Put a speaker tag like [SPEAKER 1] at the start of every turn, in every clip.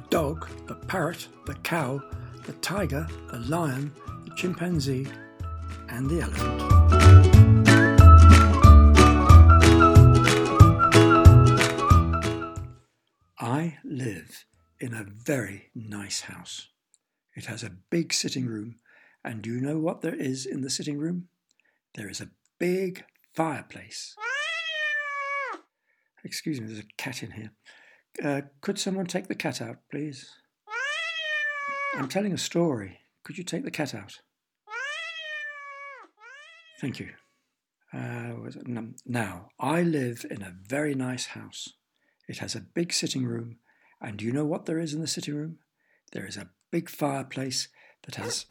[SPEAKER 1] dog, the parrot, the cow, the tiger, the lion, the chimpanzee, and the elephant. I live in a very nice house. It has a big sitting room, and do you know what there is in the sitting room? There is a big fireplace. Excuse me, there's a cat in here. Could someone take the cat out, please? I'm telling a story. Could you take the cat out? Thank you. Now, I live in a very nice house. It has a big sitting room, and do you know what there is in the sitting room? There is a big fireplace that has...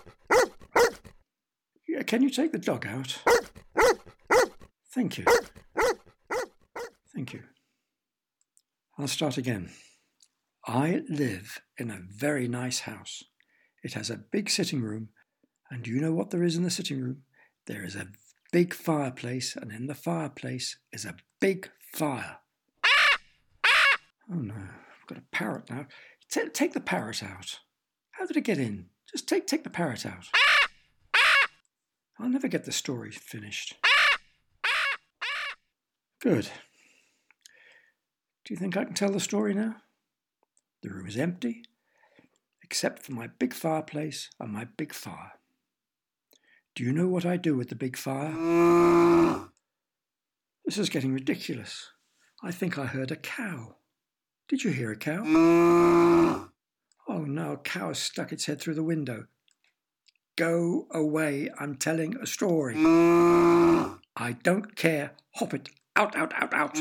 [SPEAKER 1] Can you take the dog out? Thank you. Thank you. I'll start again. I live in a very nice house. It has a big sitting room, and do you know what there is in the sitting room? There is a big fireplace, and in the fireplace is a big fire. Oh no, I've got a parrot now. Take the parrot out. How did it get in? Just take the parrot out. I'll never get the story finished. Good. Do you think I can tell the story now? The room is empty, except for my big fireplace and my big fire. Do you know what I do with the big fire? This is getting ridiculous. I think I heard a cow. Did you hear a cow? Oh no, a cow has stuck its head through the window. Go away, I'm telling a story. I don't care. Hop it. Out, out, out, out.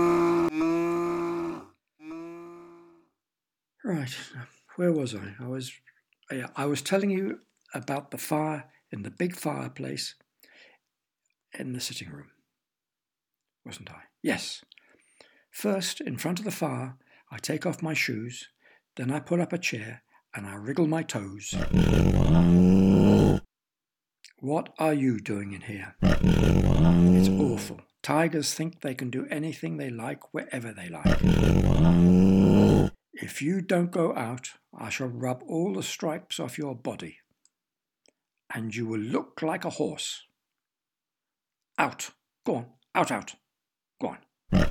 [SPEAKER 1] Right, where was I? I was telling you about the fire in the big fireplace in the sitting room, wasn't I? Yes. First, in front of the fire, I take off my shoes, then I pull up a chair and I wriggle my toes. What are you doing in here? It's awful. Tigers think they can do anything they like wherever they like. If you don't go out, I shall rub all the stripes off your body, and you will look like a horse. Out. Go on. Out, out. Go on.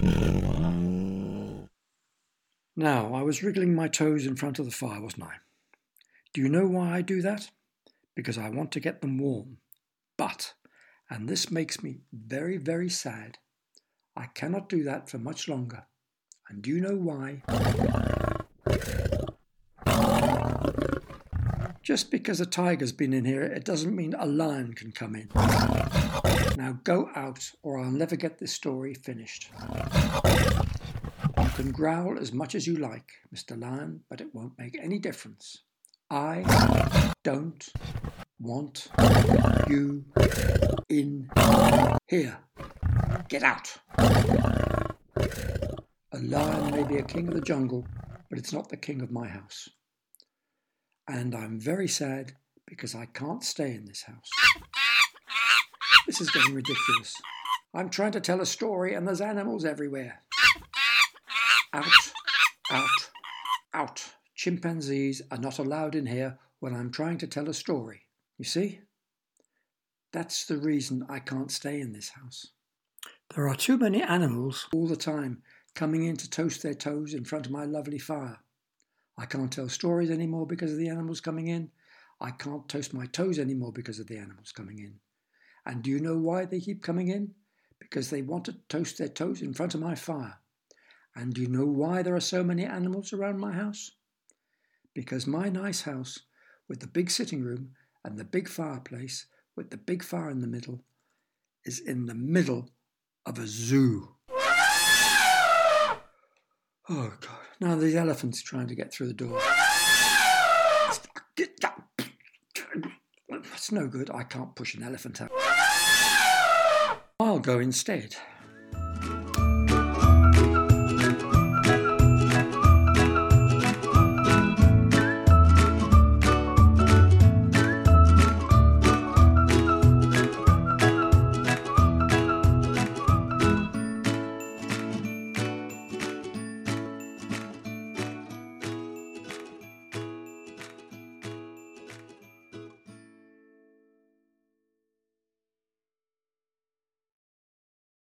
[SPEAKER 1] Now, I was wriggling my toes in front of the fire, wasn't I? Do you know why I do that? Because I want to get them warm. But, and this makes me very, very sad, I cannot do that for much longer. And do you know why? Just because a tiger's been in here, it doesn't mean a lion can come in. Now go out, or I'll never get this story finished. You can growl as much as you like, Mr. Lion, but it won't make any difference. I don't want you in here. Get out. A lion may be a king of the jungle, but it's not the king of my house. And I'm very sad because I can't stay in this house. This is getting ridiculous. I'm trying to tell a story and there's animals everywhere. Out, out, out. Chimpanzees are not allowed in here when I'm trying to tell a story. You see? That's the reason I can't stay in this house. There are too many animals all the time coming in to toast their toes in front of my lovely fire. I can't tell stories anymore because of the animals coming in. I can't toast my toes anymore because of the animals coming in. And do you know why they keep coming in? Because they want to toast their toes in front of my fire. And do you know why there are so many animals around my house? Because my nice house, with the big sitting room and the big fireplace, with the big fire in the middle, is in the middle of a zoo. Oh, God. Now the elephant's trying to get through the door. That's no good. I can't push an elephant out. I'll go instead.